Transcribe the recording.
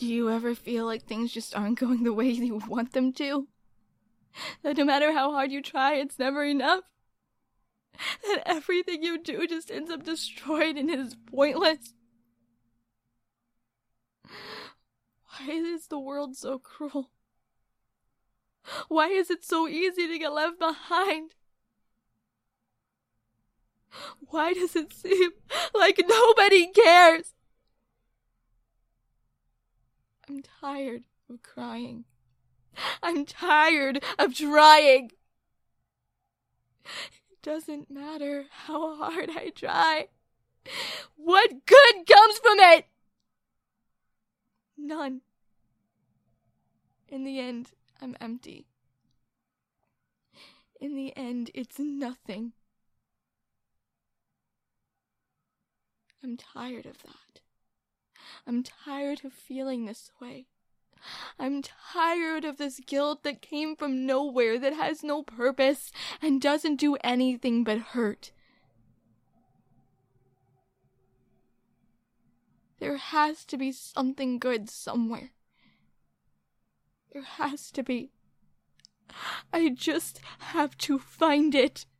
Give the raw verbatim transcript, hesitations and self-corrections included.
Do you ever feel like things just aren't going the way you want them to? That no matter how hard you try, it's never enough? That everything you do just ends up destroyed and is pointless? Why is the world so cruel? Why is it so easy to get left behind? Why does it seem like nobody cares? I'm tired of crying. I'm tired of trying. It doesn't matter how hard I try. What good comes from it? None. In the end, I'm empty. In the end, it's nothing. I'm tired of that. I'm tired of feeling this way. I'm tired of this guilt that came from nowhere, that has no purpose, and doesn't do anything but hurt. There has to be something good somewhere. There has to be. I just have to find it.